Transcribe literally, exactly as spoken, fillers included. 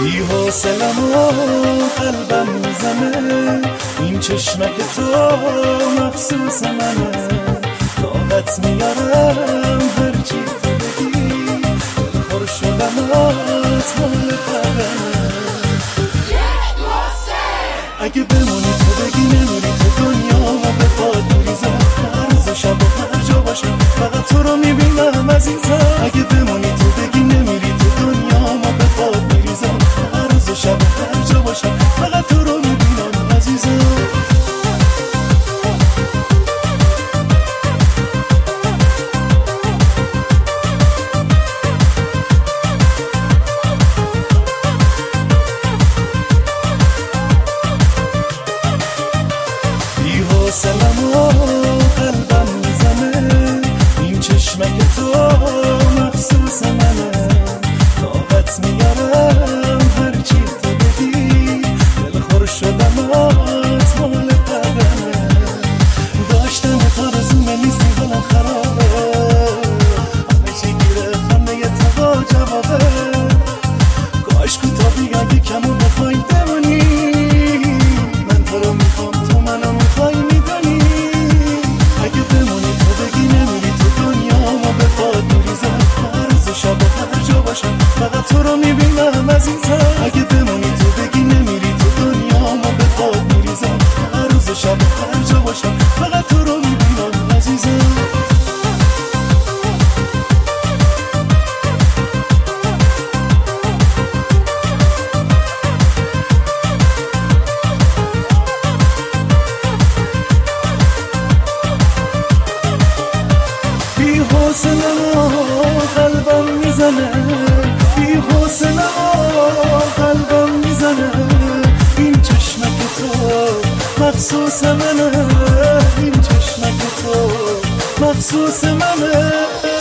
بی حوصلم و قلبم میزنه، این چشمک تو مخصوص منه. طاقت میارم هرچی تو بگی، دلخور شدمات مال قدمه. اگه بمونی تو بگی نمیری تو دنیا بخواد میریزم، هر روز و شب و هر جا باشم فقط تو رو میبینم عزیزم. اگه بمونی تو بگی نمیری تو دنیا بخواد میریزم، هر روز و شب و هر جا باشم فقط تو رو میبینم عزیزم. حوصلم و قلبم میزنه، این چشمک تو مخصوص منه. طاقت میارم هرچی تو بگی، دلخور شدمات مال قدمه. داشتم تو رزومه نیستی حالم خرابه، همه چی گیره خنده یه تقا جوابه. کاش کوتا بیان یکمو بخوای بمونی، من تو رو میخوام تو منو میخوای میدونی. اگه بمونی تو بگی نمیری تو دنیا ما بخواد میریزم، هر روز و شب و هر جا باشم فقط تو رو میبینم عزیزم. اگه بمونی تو بگی نمیری تو دنیا ما بخواد میریزم، هر روز و شب و هر جا باشم فقط تو رو میبینم عزیزم. بی حوصلم قلبم میزنه، بی حوصلم قلبم میزنه. این چشمک تو مخصوص منه، این چشمک تو مخصوص منه.